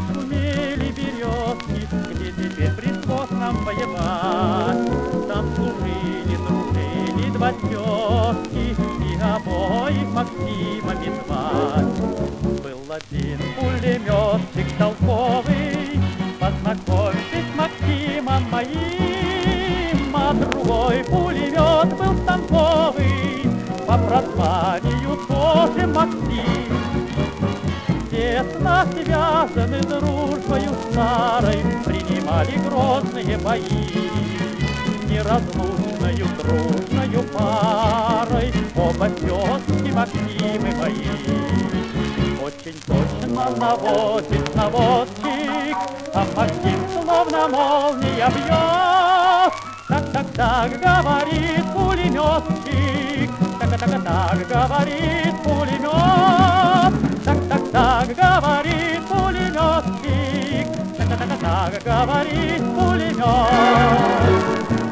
шумели березки, где теперь пришлось нам воевать. Там служили, дружили два тезки, и обоих Максимами звать. Был один пулеметчик толковый, познакомьтесь с Максимом моим, а другой пулемет был станковый, по прозванию тоже Максим. Тесно связаны дружбою старой, принимали грозные бои. Неразлучною дружною парой оба тезки Максимы мои. Очень точно наводит наводчик, а Максим словно молния бьет. Так-так-так говорит пулеметчик, так-так-так говорит пулемет. Так-так-так говорит пулеметчик, так-так-так говорит пулемет.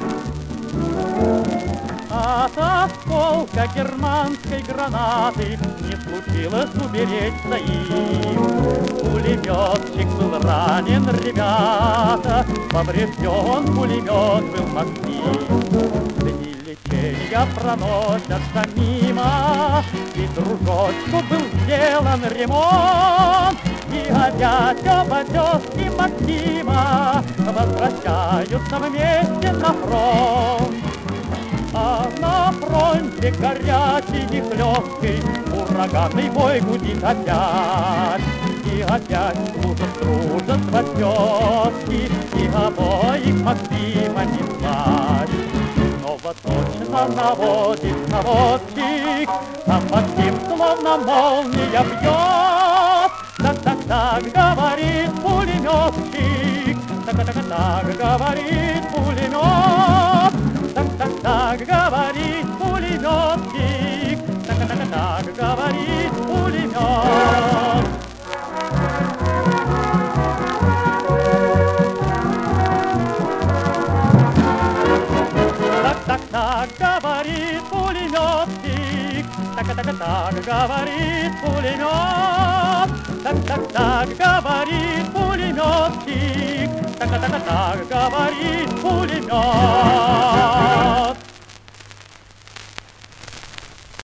От осколка германской гранаты не случилось уберечься им. Пулеметчик был ранен, ребята, поврежден пулемет был Максим. Дни лечения проносятся мимо, и дружочку был сделан ремонт. И опять оба тезки Максима возвращаются вместе на фронт. А на фронте горячий и хлесткий ураганный бой гудит опять. И опять служат дружество тезки, и обоих Максимами звать. Снова точно наводит наводчик, а Максим словно молния бьет. Так-так-так говорит пулеметчик, так-так-так говорит пулемет. Так-так-так говорит пулеметчик, так-так-так говорит пулемет. Так-так-так говорит пулеметчик, так-так-так говорит пулемет. Так-так-так говорит пулеметчик, так-так-так говорит пулемет.